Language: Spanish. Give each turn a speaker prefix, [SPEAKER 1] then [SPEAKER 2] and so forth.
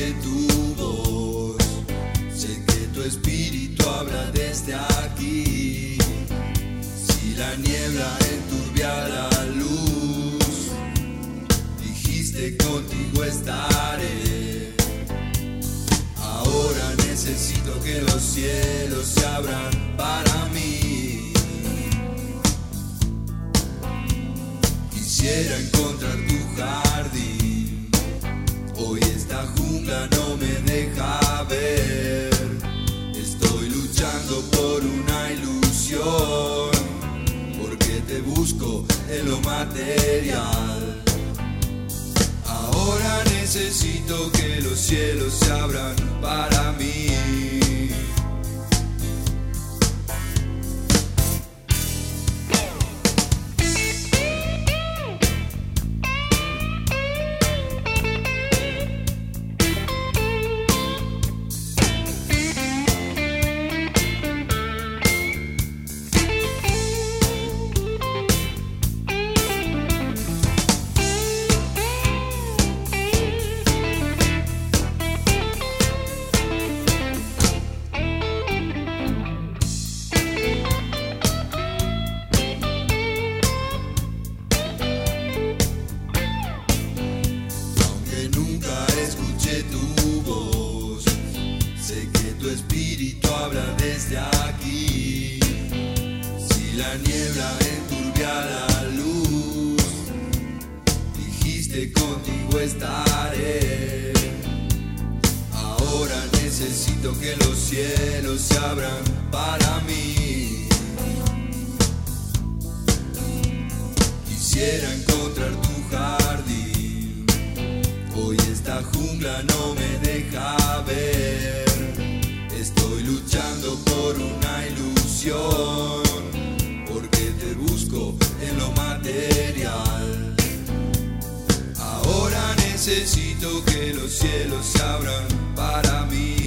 [SPEAKER 1] escuché tu voz. Sé que tu espíritu habla desde aquí. Si la niebla enturbia la luz, dijiste contigo estaré. Ahora necesito que los cielos se abran para mí. Quisiera encontrar tu jardín. Hoy esta jungla no me deja ver. Estoy luchando por una ilusión, porque te busco en lo material. Ahora necesito que los cielos se abran para mí. Tu voz, sé que tu espíritu habla desde aquí. Si la niebla enturbia la luz, dijiste contigo estaré. Ahora necesito que los cielos se abran para mí. Quisiera encontrar tu jardín. Hoy esta jungla no me deja ver. Estoy luchando por una ilusión, porque te busco en lo material. Ahora necesito que los cielos se abran para mí.